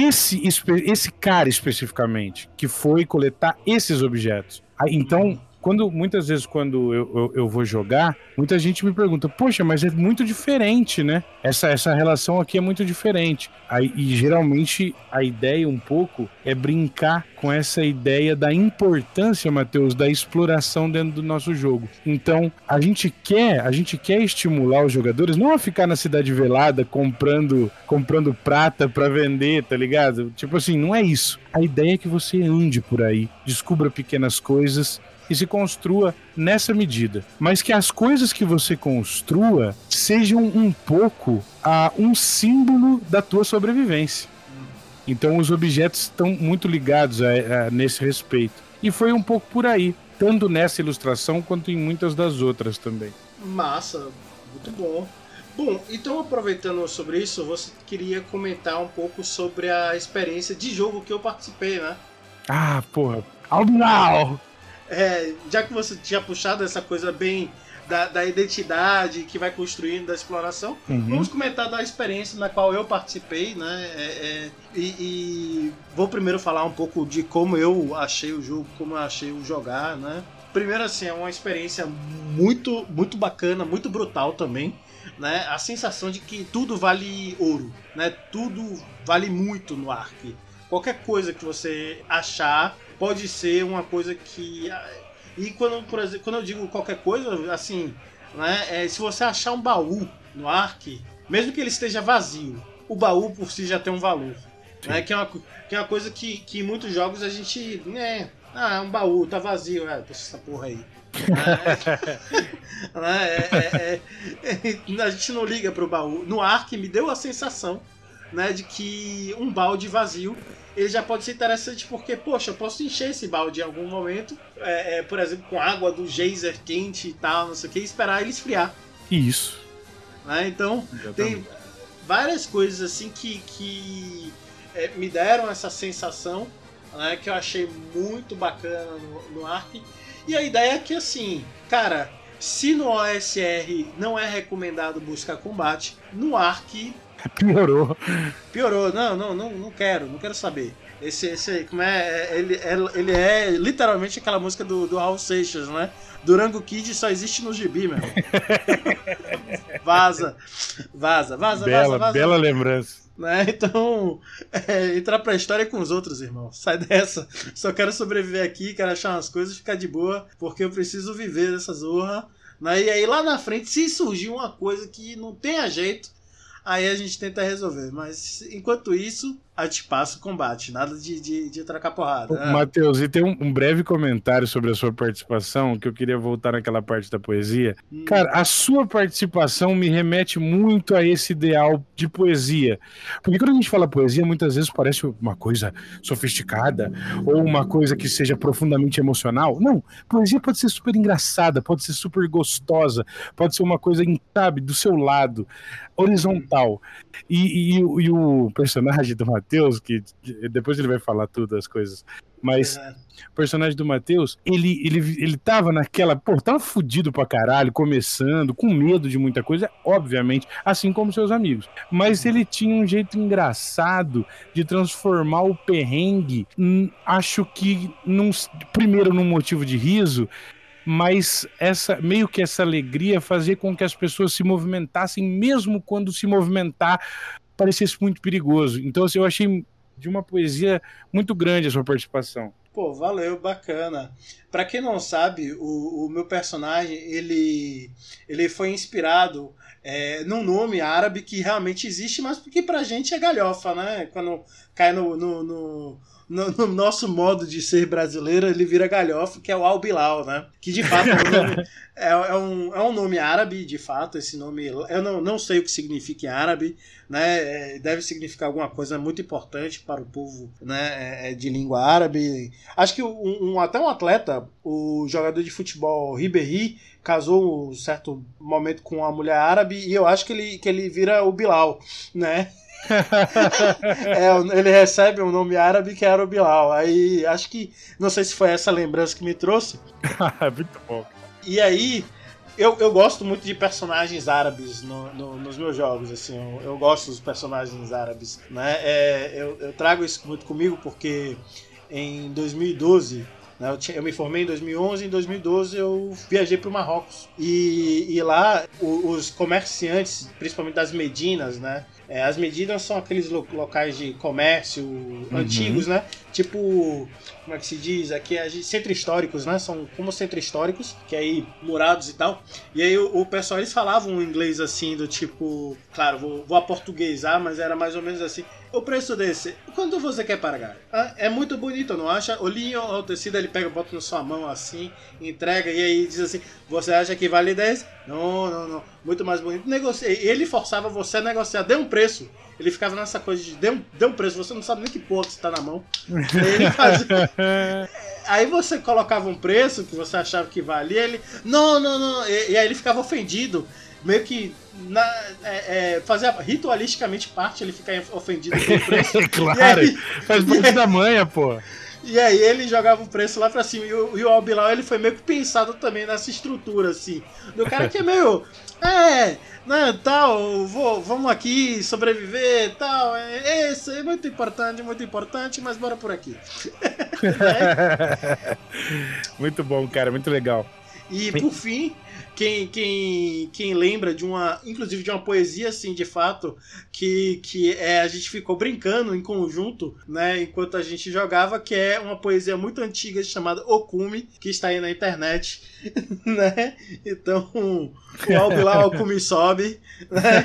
S2: esse cara especificamente, que foi coletar esses objetos. Então, muitas vezes quando eu vou jogar, muita gente me pergunta, poxa, mas é muito diferente, né? Essa relação aqui é muito diferente. E geralmente a ideia um pouco é brincar com essa ideia da importância, Matheus, da exploração dentro do nosso jogo. Então, a gente quer estimular os jogadores não a ficar na cidade velada comprando prata pra vender, tá ligado? Tipo assim, não é isso. A ideia é que você ande por aí, descubra pequenas coisas e se construa nessa medida. Mas que as coisas que você construa sejam um pouco um símbolo da tua sobrevivência. Então os objetos estão muito ligados nesse respeito. E foi um pouco por aí, tanto nessa ilustração quanto em muitas das outras também.
S1: Massa, muito bom. Bom, então aproveitando sobre isso, você queria comentar um pouco sobre a experiência de jogo que eu participei, né?
S2: Ah, porra. Albinal!
S1: Já que você tinha puxado essa coisa bem da identidade que vai construindo da exploração, vamos comentar da experiência na qual eu participei, né? E vou primeiro falar um pouco de como eu achei o jogo, como eu achei o jogar, né? Primeiro, assim, é uma experiência muito, muito bacana, muito brutal também, né? A sensação de que tudo vale ouro, né? Tudo vale muito no Ark. Qualquer coisa que você achar pode ser uma coisa que... E por exemplo, quando eu digo qualquer coisa, assim, né? Se você achar um baú no Ark, mesmo que ele esteja vazio, o baú por si já tem um valor, né? Que é uma coisa que em muitos jogos a gente... é um baú, tá vazio, essa porra aí. A gente não liga pro baú. No Ark me deu a sensação, né, de que um balde vazio ele já pode ser interessante porque, poxa, eu posso encher esse balde em algum momento, por exemplo, com água do geyser quente e tal, não sei o que, e esperar ele esfriar.
S2: Isso.
S1: Né? Então, tem várias coisas assim que me deram essa sensação, né, que eu achei muito bacana no Ark. E a ideia é que, assim, cara, se no OSR não é recomendado buscar combate, no Ark... Piorou. Não quero saber. Esse como ele é literalmente aquela música do Raul Seixas, né? Durango Kid só existe no gibi, meu irmão. Vaza.
S2: Bela lembrança.
S1: Né? Então, entrar pra história com os outros, irmão. Sai dessa. Só quero sobreviver aqui, quero achar umas coisas, ficar de boa, porque eu preciso viver dessa zorra. Né? E aí lá na frente, se surgir uma coisa que não tenha jeito, aí a gente tenta resolver. Mas enquanto isso, a gente passa o combate. Nada de trocar porrada.
S2: Matheus, e tem um breve comentário sobre a sua participação, que eu queria voltar naquela parte da poesia. Cara, a sua participação me remete muito a esse ideal de poesia. Porque quando a gente fala poesia, muitas vezes parece uma coisa sofisticada, ou uma coisa que seja profundamente emocional. Não, poesia pode ser super engraçada, pode ser super gostosa, pode ser uma coisa, sabe, do seu lado, horizontal. E o personagem do Matheus, que depois ele vai falar tudo as coisas, mas o personagem do Matheus, ele tava naquela, tava fudido pra caralho, começando, com medo de muita coisa, obviamente, assim como seus amigos, mas ele tinha um jeito engraçado de transformar o perrengue, acho que primeiro num motivo de riso, mas meio que essa alegria fazia com que as pessoas se movimentassem, mesmo quando se movimentar parecesse muito perigoso. Então, assim, eu achei de uma poesia muito grande a sua participação.
S1: Pô, valeu, bacana. Pra quem não sabe, o meu personagem, ele foi inspirado num nome árabe que realmente existe, mas porque pra gente é galhofa, né? Quando cai no nosso modo de ser brasileiro, ele vira galhofa, que é o Al-Bilal, né? Que de fato é um nome árabe, de fato, esse nome. Eu não sei o que significa em árabe, né? Deve significar alguma coisa muito importante para o povo, né? De língua árabe. Acho que até um atleta, o jogador de futebol Ribéry, casou um certo momento com uma mulher árabe e eu acho que ele vira o Bilal, né? Ele recebe um nome árabe que era o Bilal. Aí acho que, não sei se foi essa lembrança que me trouxe.
S2: Muito bom.
S1: E aí eu gosto muito de personagens árabes nos meus jogos, assim. Eu gosto dos personagens árabes, né? Eu trago isso muito comigo porque em 2012, né, eu me formei em 2011, em 2012 eu viajei para o Marrocos e lá os comerciantes, principalmente das Medinas, né? As Medinas são aqueles locais de comércio antigos, né? Tipo, como é que se diz? Aqui centros históricos, né? São como centros históricos, que aí murados e tal. E aí o pessoal, eles falavam um inglês assim, do tipo... Claro, vou aportuguesar, mas era mais ou menos assim. O preço desse, quanto você quer pagar? É muito bonito, não acha? O linho ou o tecido, ele pega, bota na sua mão assim, entrega, e aí diz assim, você acha que vale 10? Não. Muito mais bonito. Ele forçava você a negociar, dê um preço. Ele ficava nessa coisa de dê um preço, você não sabe nem que porra que você tá na mão. Ele fazia... Aí você colocava um preço que você achava que valia, ele... Não. E aí ele ficava ofendido. Meio que fazia ritualisticamente parte ele ficar ofendido pelo preço.
S2: Claro,
S1: aí,
S2: faz parte da manha, pô.
S1: E aí ele jogava o preço lá pra cima. E o Al-Bilal, ele foi meio que pensado também nessa estrutura, assim. Do cara que é meio... tal, vamos aqui sobreviver, tal. Isso é muito importante, mas bora por aqui.
S2: Muito bom, cara, muito legal.
S1: E por fim, quem lembra de inclusive de uma poesia, assim, de fato, que a gente ficou brincando em conjunto, né, enquanto a gente jogava, que é uma poesia muito antiga chamada Okumi, que está aí na internet, né? Então, o Al-Bilal Okumi sobe, né?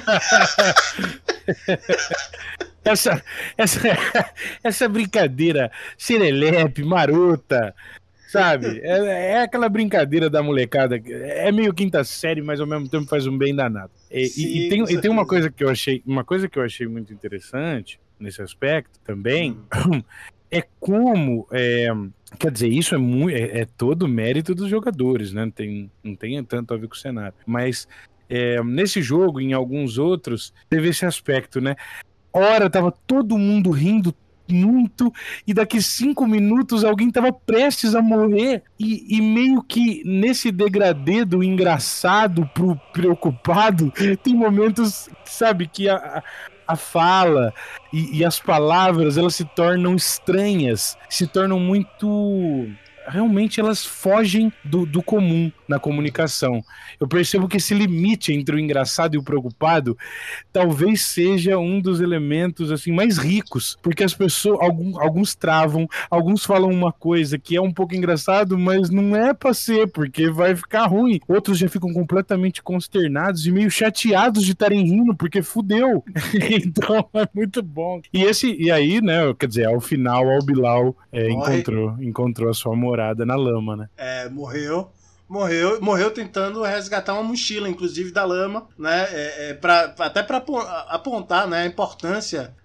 S2: Essa brincadeira serelepe, marota, sabe? É aquela brincadeira da molecada. É meio quinta série, mas ao mesmo tempo faz um bem danado. E tem uma coisa que eu achei muito interessante nesse aspecto também. É como... quer dizer, isso é todo mérito dos jogadores, né? Não tem tanto a ver com o cenário. Mas nesse jogo, em alguns outros, teve esse aspecto, né? Ora, tava todo mundo rindo muito, e daqui 5 minutos alguém tava prestes a morrer, e meio que nesse degradê do engraçado pro preocupado, tem momentos, sabe, que a fala e as palavras, elas se tornam estranhas, se tornam muito... Realmente elas fogem do comum na comunicação. Eu percebo que esse limite entre o engraçado e o preocupado talvez seja um dos elementos assim mais ricos, porque as pessoas, alguns travam, alguns falam uma coisa que é um pouco engraçado, mas não é pra ser, porque vai ficar ruim. Outros já ficam completamente consternados e meio chateados de estarem rindo, porque fudeu. Então é muito bom. E aí, né, quer dizer, ao final, o Al-Bilal encontrou a sua morada na lama, né?
S1: Morreu tentando resgatar uma mochila, inclusive da lama, né? Até para apontar, né, a importância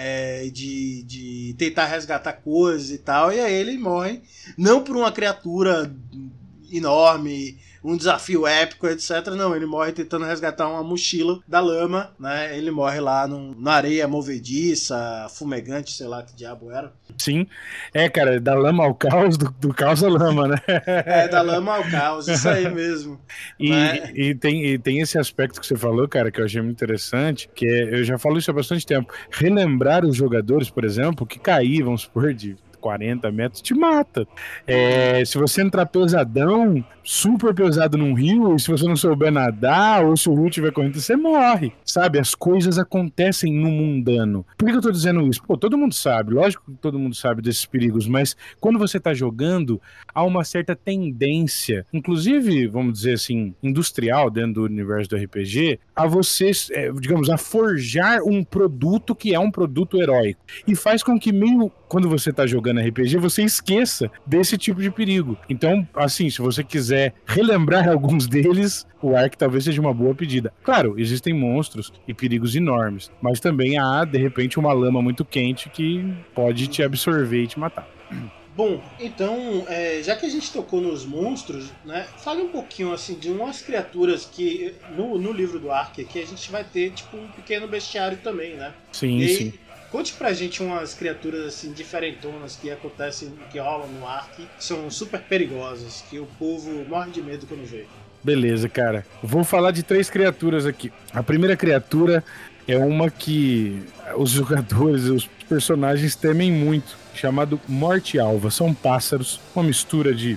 S1: de tentar resgatar coisas e tal. E aí ele morre, não por uma criatura enorme, um desafio épico, etc. Não, ele morre tentando resgatar uma mochila da lama, né? Ele morre lá na areia movediça, fumegante, sei lá que diabo era.
S2: Sim, cara, da lama ao caos, do caos à lama, né?
S1: Da lama ao caos, isso aí mesmo.
S2: E tem esse aspecto que você falou, cara, que eu achei muito interessante, que eu já falo isso há bastante tempo. Relembrar os jogadores, por exemplo, que caíram, vamos supor, de 40 metros, te mata. Se você entrar pesadão, super pesado num rio, e se você não souber nadar, ou se o rio estiver correndo, você morre. Sabe? As coisas acontecem no mundano. Por que eu tô dizendo isso? Pô, todo mundo sabe, lógico que todo mundo sabe desses perigos, mas quando você tá jogando, há uma certa tendência, inclusive, vamos dizer assim, industrial dentro do universo do RPG, a você, digamos, a forjar um produto que é um produto heróico. E faz com que meio, quando você tá jogando RPG, você esqueça desse tipo de perigo. Então, assim, se você quiser relembrar alguns deles, o Ark talvez seja uma boa pedida. Claro, existem monstros e perigos enormes, mas também há, de repente, uma lama muito quente que pode te absorver e te matar.
S1: Bom, então, já que a gente tocou nos monstros, né, fale um pouquinho assim de umas criaturas que no livro do Ark aqui a gente vai ter tipo um pequeno bestiário também, né?
S2: Sim.
S1: Conte pra gente umas criaturas assim diferentonas que acontecem, que rolam no Ark, que são super perigosas, que o povo morre de medo quando vê.
S2: Beleza, cara. Vou falar de 3 criaturas aqui. A primeira criatura é uma que os jogadores, os personagens temem muito, chamado Morte-Alva. São pássaros, uma mistura de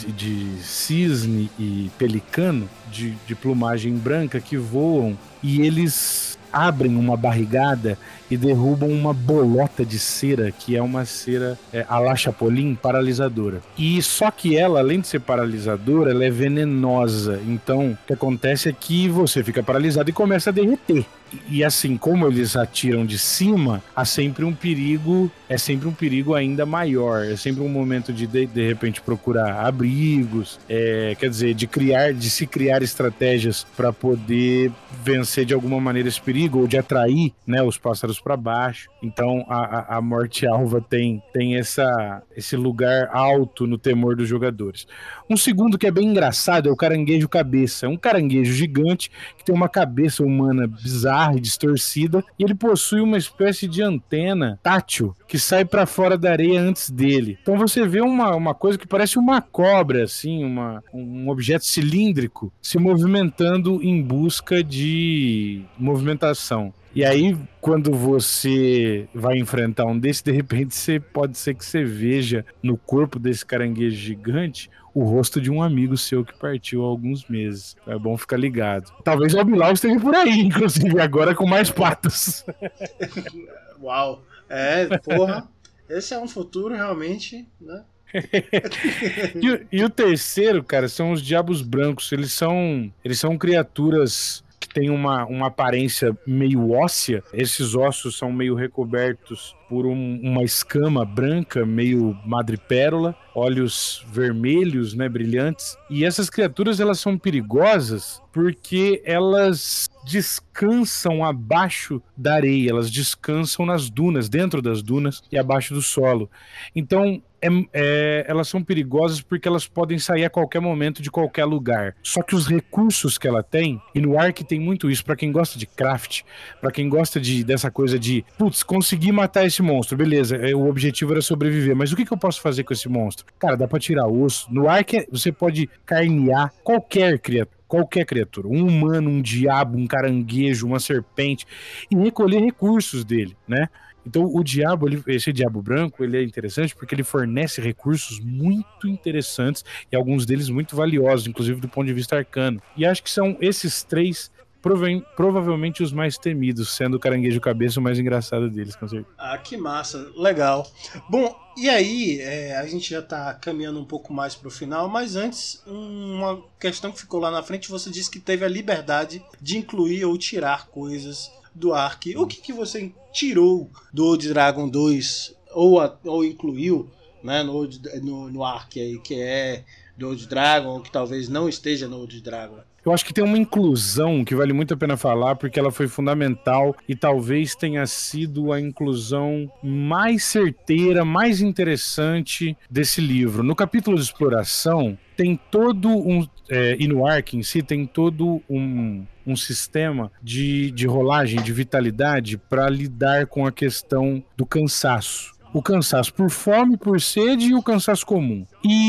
S2: cisne e pelicano, de plumagem branca, que voam, e eles abrem uma barrigada e derrubam uma bolota de cera, que é uma cera à la Chapolin, paralisadora. E só que ela, além de ser paralisadora, ela é venenosa. Então, o que acontece é que você fica paralisado e começa a derreter. E assim, como eles atiram de cima, é sempre um perigo ainda maior. É sempre um momento de repente procurar abrigos, quer dizer, de se criar estratégias para poder vencer de alguma maneira esse perigo, ou de atrair, né, os pássaros para baixo. Então a morte-alva tem esse lugar alto no temor dos jogadores. Um segundo que é bem engraçado é o caranguejo cabeça. É um caranguejo gigante que tem uma cabeça humana bizarra e distorcida, e ele possui uma espécie de antena tátil que sai para fora da areia antes dele. Então você vê uma coisa que parece uma cobra, assim, um objeto cilíndrico se movimentando em busca de movimentação. E aí, quando você vai enfrentar um desses, de repente pode ser que você veja no corpo desse caranguejo gigante o rosto de um amigo seu que partiu há alguns meses. É bom ficar ligado. Talvez o Albilau esteja por aí, inclusive, agora com mais patas.
S1: Uau! Porra, esse é um futuro realmente, né?
S2: E o terceiro, cara, são os diabos brancos. Eles são criaturas que têm uma aparência meio óssea. Esses ossos são meio recobertos por uma escama branca, meio madrepérola, olhos vermelhos, né, brilhantes. E essas criaturas, elas são perigosas porque elas descansam abaixo da areia, elas descansam nas dunas, dentro das dunas e abaixo do solo. Então, elas são perigosas porque elas podem sair a qualquer momento de qualquer lugar. Só que os recursos que ela tem, e no Ark tem muito isso, pra quem gosta de craft, pra quem gosta dessa coisa de, putz, conseguir matar esse monstro, beleza, o objetivo era sobreviver, mas o que eu posso fazer com esse monstro? Cara, dá pra tirar osso. No Ark você pode carnear qualquer criatura, um humano, um diabo, um caranguejo, uma serpente, e recolher recursos dele, né? Então o diabo, esse diabo branco, ele é interessante porque ele fornece recursos muito interessantes e alguns deles muito valiosos, inclusive do ponto de vista arcano. E acho que são esses três provavelmente os mais temidos, sendo o caranguejo cabeça o mais engraçado deles, com certeza.
S1: Ah, que massa, legal. Bom, e aí, a gente já tá caminhando um pouco mais pro final, mas antes, uma questão que ficou lá na frente, você disse que teve a liberdade de incluir ou tirar coisas do Ark. O que você tirou do Old Dragon 2 ou incluiu, né, no Ark aí, que é do Old Dragon, ou que talvez não esteja no Old Dragon?
S2: Eu acho que tem uma inclusão que vale muito a pena falar, porque ela foi fundamental e talvez tenha sido a inclusão mais certeira, mais interessante desse livro. No capítulo de exploração, tem todo e no Ark em si, tem todo um sistema de rolagem, de vitalidade, para lidar com a questão do cansaço. O cansaço por fome, por sede e o cansaço comum.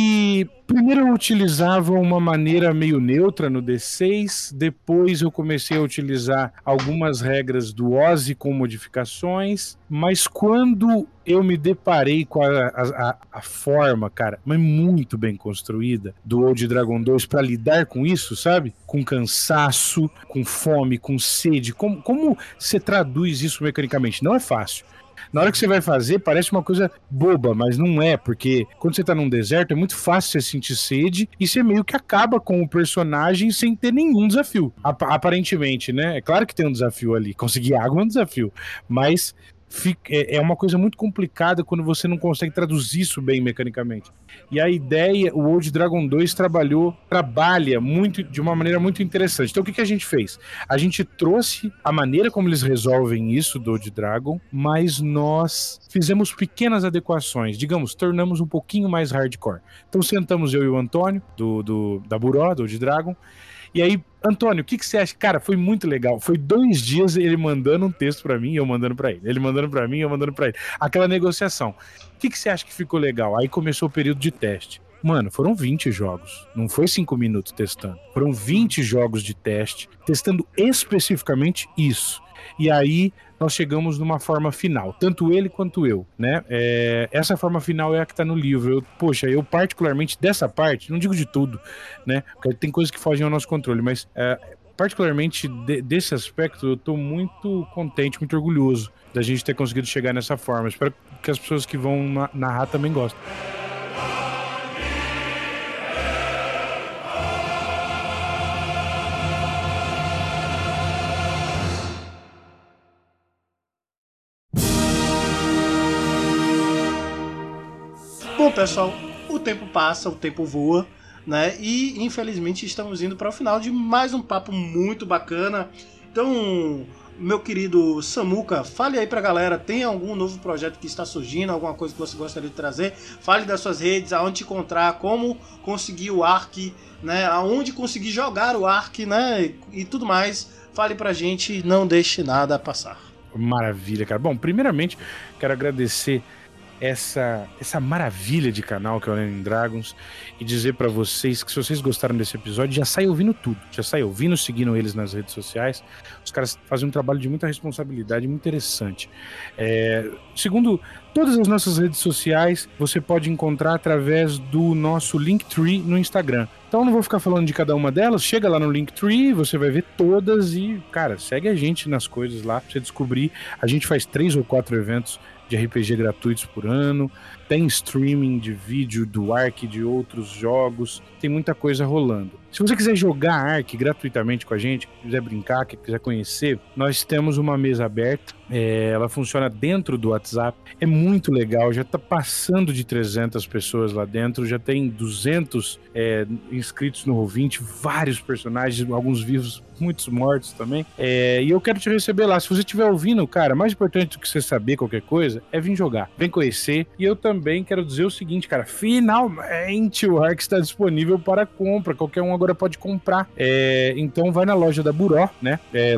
S2: E primeiro eu utilizava uma maneira meio neutra no D6, depois eu comecei a utilizar algumas regras do OSE com modificações, mas quando eu me deparei com a forma, cara, mas muito bem construída, do Old Dragon 2 para lidar com isso, sabe? Com cansaço, com fome, com sede, como você traduz isso mecanicamente? Não é fácil. Na hora que você vai fazer, parece uma coisa boba, mas não é, porque quando você tá num deserto é muito fácil você sentir sede e você meio que acaba com o personagem sem ter nenhum desafio. Aparentemente, né? É claro que tem um desafio ali. Conseguir água é um desafio, mas é uma coisa muito complicada quando você não consegue traduzir isso bem mecanicamente. E a ideia, o Old Dragon 2 trabalha muito, de uma maneira muito interessante. Então o que a gente fez? A gente trouxe a maneira como eles resolvem isso do Old Dragon, mas nós fizemos pequenas adequações, digamos, tornamos um pouquinho mais hardcore. Então sentamos eu e o Antônio, da Buró, do Old Dragon, e aí, Antônio, o que você acha? Cara, foi muito legal. Foi 2 dias ele mandando um texto pra mim e eu mandando pra ele. Ele mandando pra mim e eu mandando pra ele. Aquela negociação. O que você acha que ficou legal? Aí começou o período de teste. Mano, foram 20 jogos. Não foi 5 minutos testando. Foram 20 jogos de teste, testando especificamente isso. E aí nós chegamos numa forma final, tanto ele quanto eu, né? Essa forma final é a que tá no livro. Eu particularmente dessa parte, não digo de tudo, né? Porque tem coisas que fogem ao nosso controle, mas particularmente desse aspecto eu tô muito contente, muito orgulhoso da gente ter conseguido chegar nessa forma. Espero que as pessoas que vão narrar também gostem.
S1: pessoal, o tempo passa, o tempo voa, né? E infelizmente estamos indo para o final de mais um papo muito bacana. Então, meu querido Samuca, fale aí pra galera, tem algum novo projeto que está surgindo, alguma coisa que você gostaria de trazer? Fale das suas redes, aonde te encontrar, como conseguir o Ark, né? Aonde conseguir jogar o Ark, né? E tudo mais. Fale pra gente, não deixe nada passar.
S2: Maravilha, cara. Bom, primeiramente, quero agradecer essa maravilha de canal que é o Lenin Dragons e dizer pra vocês que se vocês gostaram desse episódio, já sai ouvindo tudo, já sai ouvindo, seguindo eles nas redes sociais. Os caras fazem um trabalho de muita responsabilidade, muito interessante. Segundo, todas as nossas redes sociais você pode encontrar através do nosso Linktree no Instagram. Então não vou ficar falando de cada uma delas, chega lá no Linktree, você vai ver todas e, cara, segue a gente nas coisas lá pra você descobrir. A gente faz 3 ou 4 eventos de RPG gratuitos por ano, tem streaming de vídeo do Ark e de outros jogos, tem muita coisa rolando. Se você quiser jogar Ark gratuitamente com a gente, quiser brincar, quiser conhecer, nós temos uma mesa aberta, ela funciona dentro do WhatsApp, é muito legal, já tá passando de 300 pessoas lá dentro, já tem 200 inscritos no Roll20, vários personagens, alguns vivos, muitos mortos também, e eu quero te receber lá. Se você estiver ouvindo, cara, mais importante do que você saber qualquer coisa é vir jogar, vem conhecer. E eu também quero dizer o seguinte, cara, finalmente o Ark está disponível para compra, qualquer um agora pode comprar, então vai na loja da Buró, né,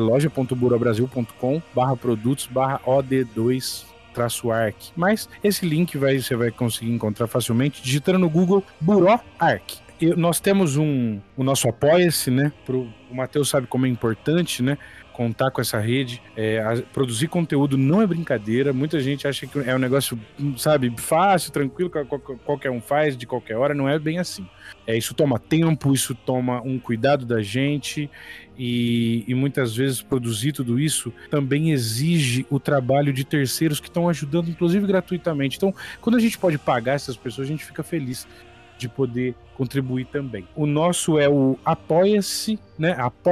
S2: loja.burobrasil.com/produtos/od2-Ark. Mas esse link você vai conseguir encontrar facilmente digitando no Google Buró Ark. Nós temos o nosso Apoia-se, né? O Matheus sabe como é importante, né? Contar com essa rede. Produzir conteúdo não é brincadeira. Muita gente acha que é um negócio, sabe, fácil, tranquilo, qualquer um faz, de qualquer hora. Não é bem assim. Isso toma tempo, isso toma um cuidado da gente e muitas vezes produzir tudo isso também exige o trabalho de terceiros que estão ajudando, inclusive gratuitamente. Então, quando a gente pode pagar essas pessoas, a gente fica feliz de poder contribuir também. O nosso é o Apoia-se, né?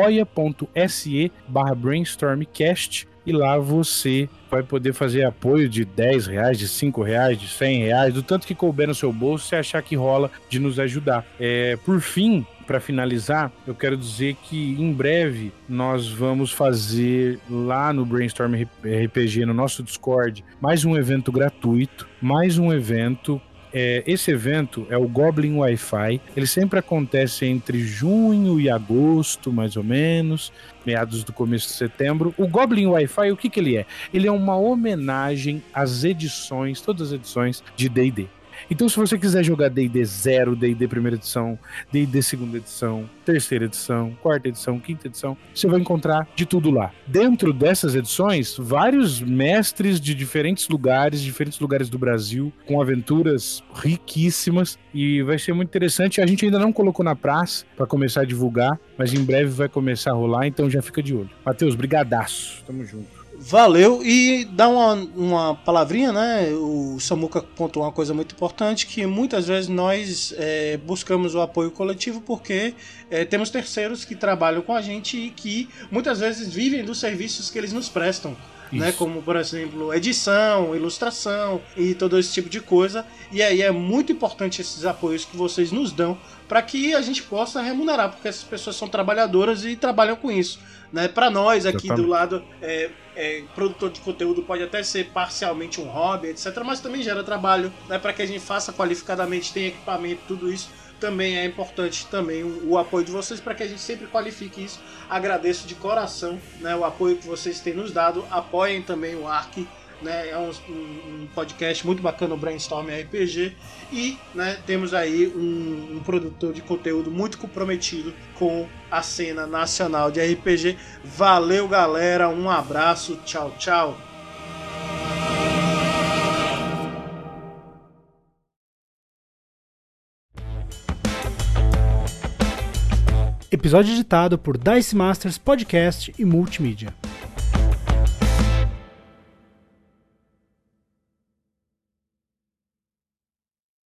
S2: apoia.se/brainstormcast, e lá você vai poder fazer apoio de R$10, de R$5, de R$100, do tanto que couber no seu bolso, se achar que rola de nos ajudar. Por fim, para finalizar, eu quero dizer que em breve nós vamos fazer lá no Brainstorm RPG, no nosso Discord, mais um evento gratuito, esse evento é o Goblin Wi-Fi. Ele sempre acontece entre junho e agosto, mais ou menos, meados do começo de setembro. O Goblin Wi-Fi, o que ele é? Ele é uma homenagem às edições, todas as edições de D&D. Então, se você quiser jogar D&D 0, D&D primeira edição, D&D segunda edição, terceira edição, quarta edição, quinta edição, você vai encontrar de tudo lá. Dentro dessas edições, vários mestres de diferentes lugares do Brasil, com aventuras riquíssimas, e vai ser muito interessante. A gente ainda não colocou na praça para começar a divulgar, mas em breve vai começar a rolar, então já fica de olho. Matheus, brigadaço, tamo junto.
S1: Valeu, e dá uma palavrinha, né? O Samuca pontuou uma coisa muito importante, que muitas vezes nós buscamos o apoio coletivo porque temos terceiros que trabalham com a gente e que muitas vezes vivem dos serviços que eles nos prestam. Né, como, por exemplo, edição, ilustração e todo esse tipo de coisa. E aí é muito importante esses apoios que vocês nos dão para que a gente possa remunerar, porque essas pessoas são trabalhadoras e trabalham com isso. Né? Para nós aqui do lado, produtor de conteúdo pode até ser parcialmente um hobby, etc., mas também gera trabalho, né, para que a gente faça qualificadamente, tenha equipamento, tudo isso. Também é importante também o apoio de vocês para que a gente sempre qualifique isso. Agradeço de coração, né, o apoio que vocês têm nos dado. Apoiem também o Ark, né, é um podcast muito bacana, o Brainstorm RPG. E, né, temos aí um produtor de conteúdo muito comprometido com a cena nacional de RPG. Valeu, galera, um abraço, tchau, tchau.
S4: Episódio editado por Dice Masters Podcast e Multimídia.